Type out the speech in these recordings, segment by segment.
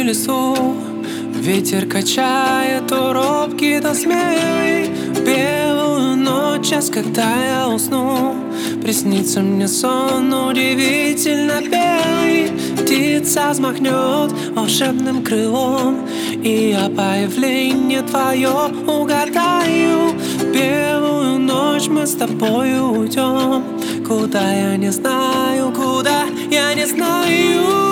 лесу. Ветер качает то робкий, то смелый. Белую ночь, час, когда я усну, приснится мне сон удивительно белый. Птица взмахнет волшебным крылом, и я появление твое угадаю. Белую ночь мы с тобою уйдем, куда я не знаю, куда я не знаю.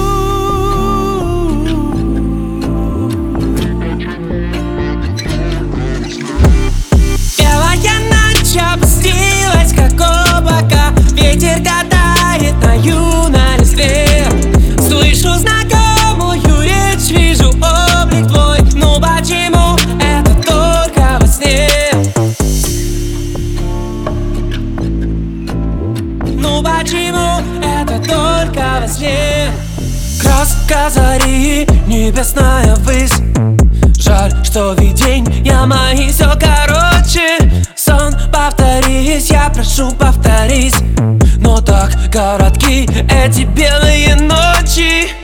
Опустилась, как облако, ветер катает на юной листве. Слышу знакомую речь, вижу облик твой. Ну почему это только во сне? Ну почему это только во сне? Краска зари, небесная высь. Жаль, что виденья мои все короче. Сон, повторись, я прошу, повторись. Но так коротки эти белые ночи.